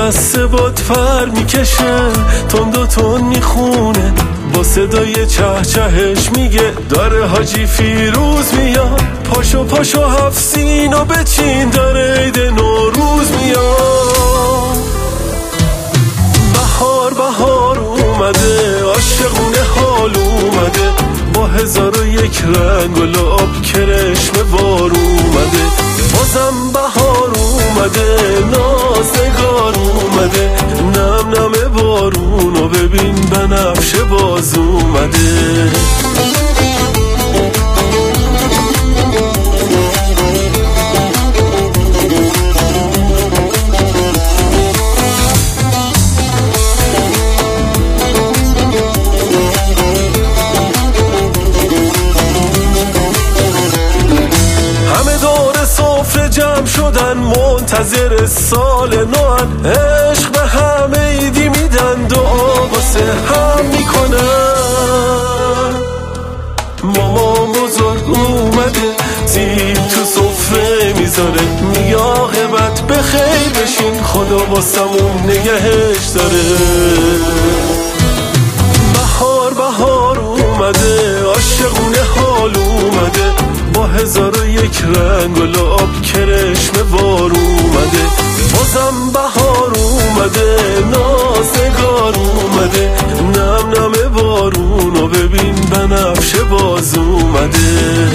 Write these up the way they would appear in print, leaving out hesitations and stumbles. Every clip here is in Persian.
لسه باد پر میکشه، تند و تند میخونه، با صدای چه چهش میگه داره حاجی فیروز میاد. پاشو پاشو هفت سینو بچین، داره عید نوروز میاد. بهار بهار اومده، عاشقونه حال اومده، با 1001 رنگ و لعاب کرشم بار اومده. بازم بهار اومده، نازنگار اومده، نم نم بارونو ببین بنفشه باز اومده. جمع شدن منتظر سال نوان، عشق به همه ایدی میدن، دعا واسه هم میکنن. مامان بزرگ اومده، سیب تو سفره میذاره، میگه عاقبت به خیر بشین، خدا واسمون نگهش داره. بهار بهار اومده، عاشقونه حال اومده، با 1001 رنگ و لعاب کرشم بار اومده. بازم بهار اومده، نازنگار اومده، نم نم بارونو ببین بنفشه باز اومده.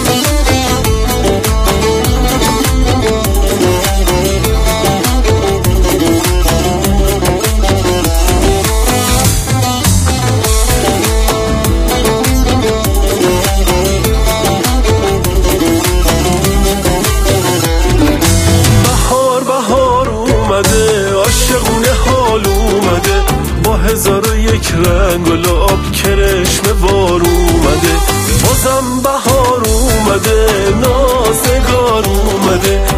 عاشقونه حال اومده، با 1001 رنگ و لعاب کرشم بار اومده. بازم بهار اومده، نازنگار اومده،